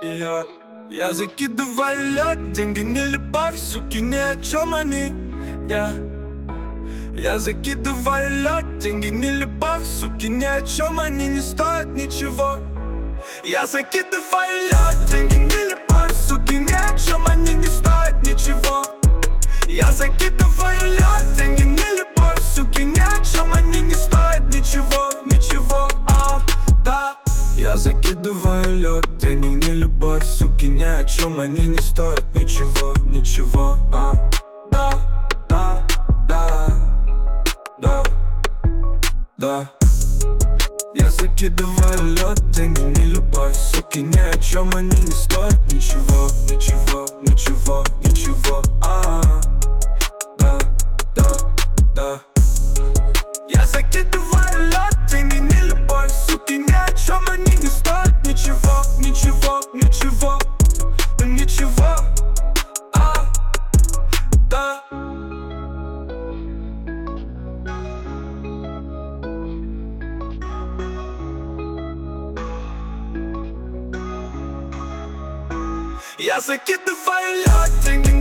Я, я закидываю лед, деньги не любовь, суки ни о чем они. Я закидываю лед, деньги не любовь, суки ни о чем они не стоят ничего. Я закидываю лед, деньги не любовь, суки ни о чем они не стоят ничего. Я закидываю лед, деньги не любовь, суки ни о чем они не стоят ничего, ничего, да. Я закидываю лед, деньги не любовь, суки ни о чем они не стоят ничего, ничего, да, да, да, да, да. Я закидываю лед, деньги не любовь, суки ни о чем они не стоят ничего, ничего, ничего, ничего, да, да, да. Я закидываю лед, деньги не любовь, суки ни о чем они не стоят ничего, ничего, ничего, ничего, да. Я закидываю лед, деньги